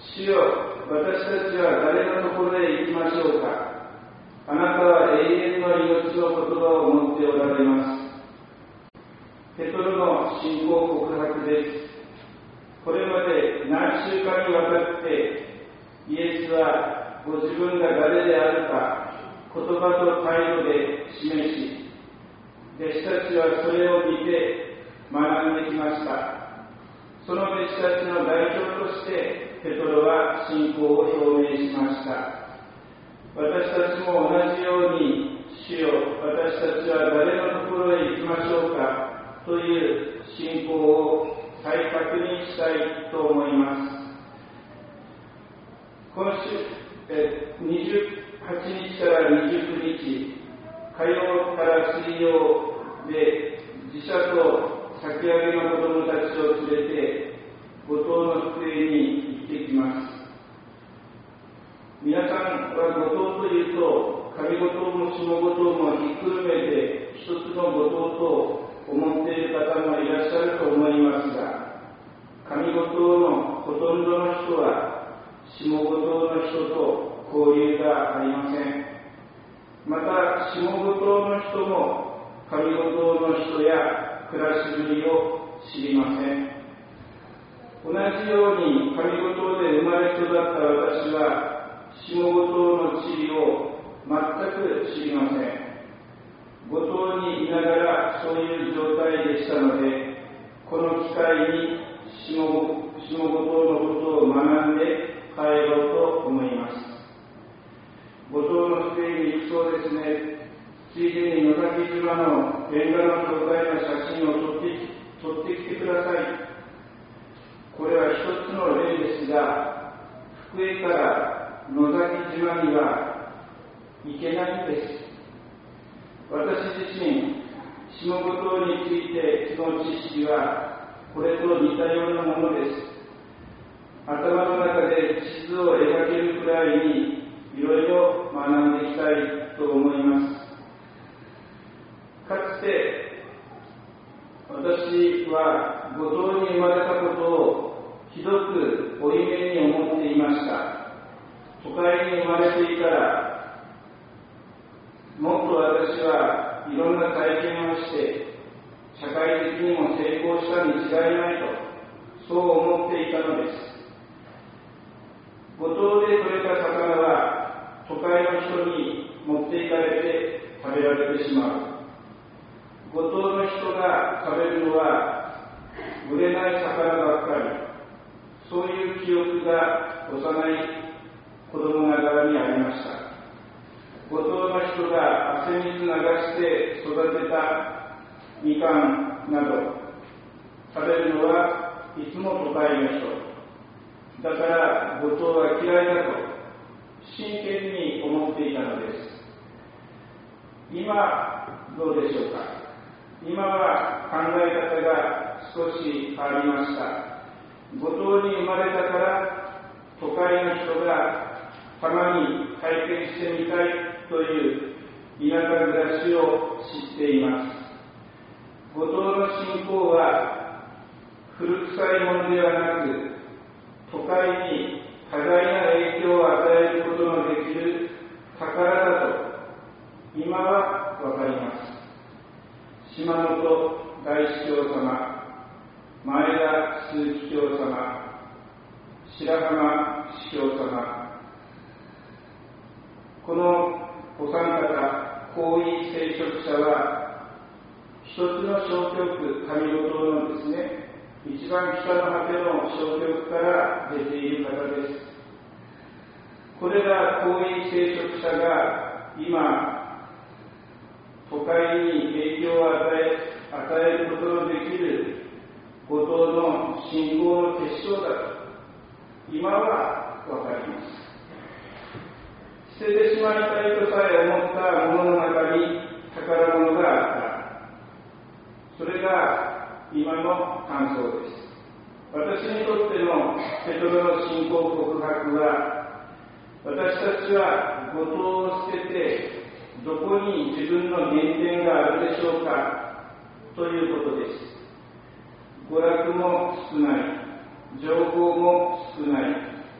主よ、私たちは誰のところへ行きましょうか。あなたは永遠の命の言葉を持っておられます。ペトロの信仰告白です。これまで何週間にわたってイエスはご自分が誰であるか言葉と態度で示し、弟子たちはそれを見て学んできました。その弟子たちの代表としてペトロは信仰を表明しました。私たちも同じように、主よ、私たちは誰のところへ行きましょうかという信仰を再確認したいと思います。今週28日から29日、火曜から水曜で自社と先上げの子供たちを連れて五島の福江に行ってきます。皆さんは五島というと上五島も下五島もひっくるめて一つの五島と思っている方もいらっしゃると思いますが、上五島のほとんどの人は下五島の人と交流がありません。また下五島の人も上五島の人や暮らしぶりを知りません。同じように上五島で生まれ育った私は下五島の地理を全く知りません。五島にいながらそういう状態でしたので、この機会に下五島のことを学んで帰ろうと思います。五島の福井に行くそうですね。ついでに野崎島のレンガの教会の写真を撮ってきてください。これは一つの例ですが、福井から野崎島には行けないんです。私自身、下五島についての知識はこれと似たようなものです。頭の中で地図を描けるくらいにいろいろ学んでいきたいと思います。かつて私は五島に生まれたことをひどく負い目に思っていました。都会に生まれていたらもっと私はいろんな体験をして社会的にも成功したに違いないとそう思っていたのです。五島で採れた魚は都会の人に持っていかれて食べられてしまう。五島の人が食べるのは売れない魚ばっかり。そういう記憶が幼い子供ながらにありました。五島の人が汗水流して育てたみかんなど食べるのはいつも都会の人。だから五島は嫌いだと真剣に思っていたのです。今どうでしょうか。今は考え方が少し変わりました。五島に生まれたから都会の人がたまに体験してみたいという田舎暮らしを知っています。五島の信仰は古臭いものではなく、都会に多大な影響を与えることのできる宝だと今はわかります。島本大司教様、前田鈴木教様、白浜司教様、このお三方、高位聖職者は一つの小局、上五島のですね、一番北の果ての小局から出ている方です。これら高位聖職者が今都会に影響を与えることのできる五島の信仰の結晶だと今はわかります。捨ててしまいたいとさえ思ったものの中に宝物があった。それが今の感想です。私にとってのペトロの信仰告白は、私たちは五島を捨ててどこに自分の原点があるでしょうかということです。娯楽も少ない、情報も少ない、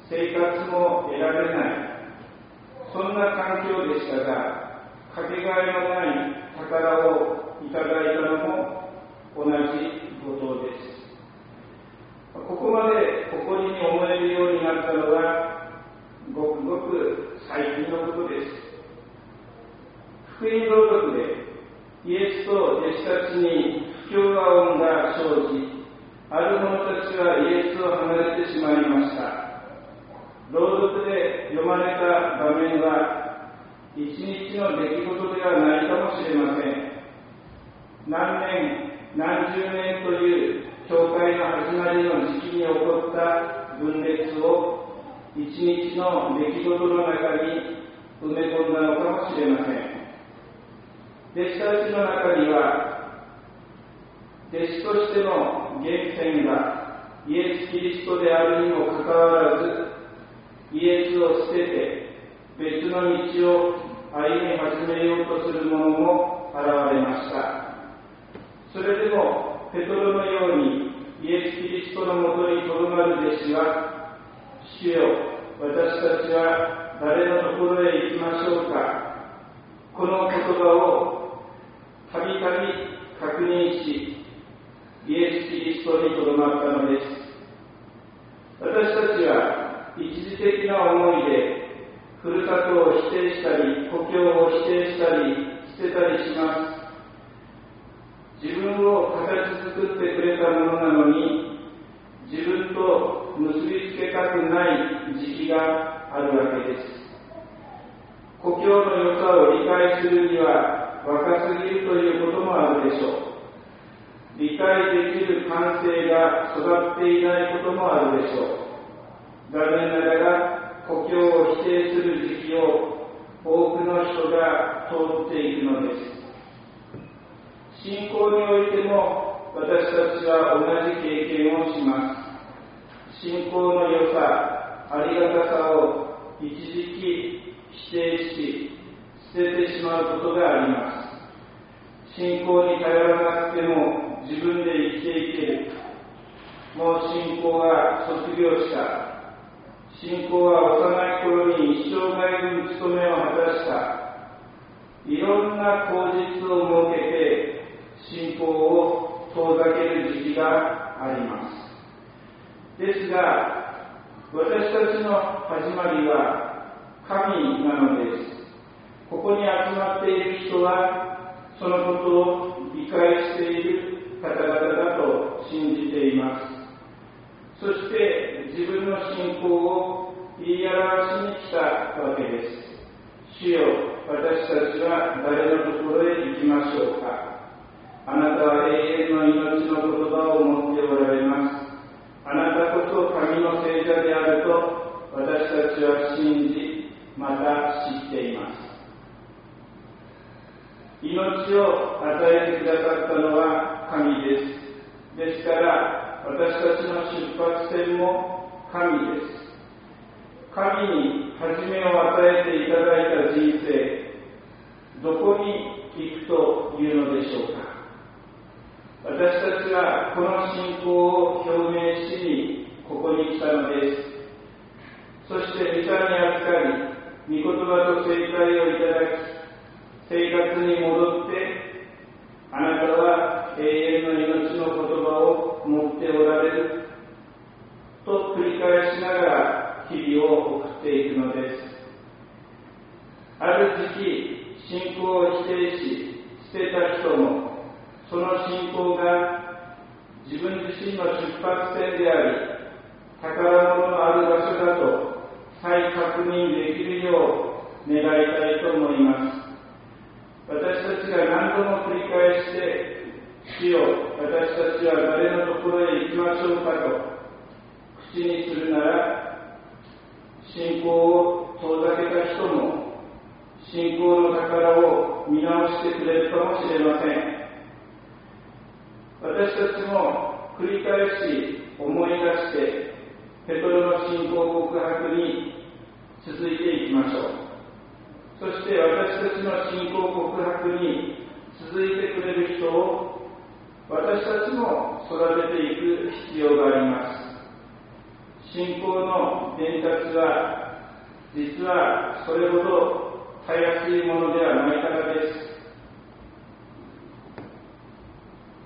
生活も得られない、そんな環境でしたが、かけがえのない宝をいただいたのも同じことです。ここまで誇りに思えるようになったのはごくごく最近のことです。福音朗読でイエスと弟子たちに不協和音が生じ、ある者たちはイエスを離れてしまいました。朗読で読まれた場面は一日の出来事ではないかもしれません。何年何十年という教会の始まりの時期に起こった分裂を一日の出来事の中に埋め込んだのかもしれません。弟子たちの中には、弟子としての源泉がイエス・キリストであるにもかかわらず、イエスを捨てて別の道を歩み始めようとする者も現れました。それでもペトロのようにイエス・キリストのもとにとどまる弟子は、主よ、私たちは誰のところへ行きましょうか。この言葉をたびたび確認し、イエス・キリストにとどまったのです。私たちは一時的な思いでふるさとを否定したり、故郷を否定したり捨てたりします。自分を形作ってくれたものなのに、自分と結びつけたくない時期があるわけです。故郷の良さを理解するには若すぎるということもあるでしょう。理解できる感性が育っていないこともあるでしょう。残念ながら故郷を否定する時期を多くの人が通っていくのです。信仰においても私たちは同じ経験をします。信仰の良さ、ありがたさを一時期否定し、捨ててしまうことがあります。信仰に頼らなくても自分で生きていける。もう信仰は卒業した。信仰は幼い頃に一生涯分務めを果たした。いろんな口実を設けて信仰を遠ざける時期があります。ですが、私たちの始まりは神なのです。ここに集まっている人はそのことを理解している方々だと信じています。そして自分の信仰を言い表しに来たわけです。主よ、私たちは誰のところへ行きましょうか。あなたは永遠の命の言葉を持っておられます。あなたこそ神の聖者であると私たちは信じ、また知っています。命を与えてくださったのは神です。ですから私たちの出発点も神です。神に始めを与えていただいた人生、どこに行くというのでしょうか。私たちはこの信仰を表明しにここに来たのです。そして御座に預かり、御言葉と正解をいただき、生活に戻って、あなたは永遠の命の言葉を持っておられると繰り返しながら日々を送っていくのです。ある時期、信仰を否定し捨てた人も、その信仰が自分自身の出発点であり、宝物のある場所だと再確認できるよう願いたいと思います。私たちが何度も繰り返して、主よ、私たちは誰のところへ行きましょうかと口にするなら、信仰を遠ざけた人も信仰の宝を見直してくれるかもしれません。私たちも繰り返し思い出してペトロの信仰告白に続いていきましょう。そして私たちの信仰告白に続いてくれる人を私たちも育てていく必要があります。 信仰の伝達は実はそれほどたやすいものではないからです。